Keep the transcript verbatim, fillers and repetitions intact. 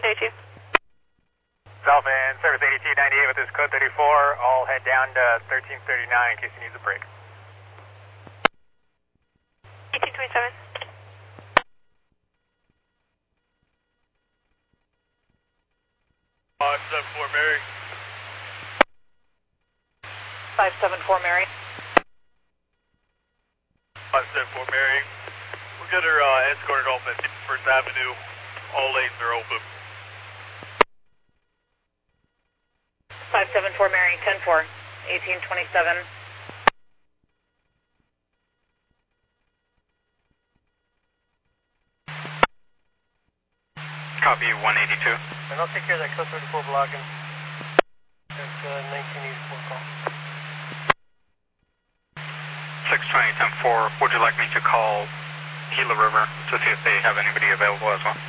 eighty-two. Dolphin, service eighty-two ninety-eight with this code thirty-four. All head down to thirteen thirty-nine in case you need a break. eighteen twenty-seven. five seven four Mary. five seven four Mary. five seven four Mary. We'll get her uh, escorted off at First Avenue. All lanes are open. five seven four Mary, ten four, eighteen twenty-seven. Copy one eighty-two. And I'll take care of that code thirty-four blocking. That's uh, nineteen eighty-four call. six twenty ten four, would you like me to call Gila River to see if they have anybody available as well?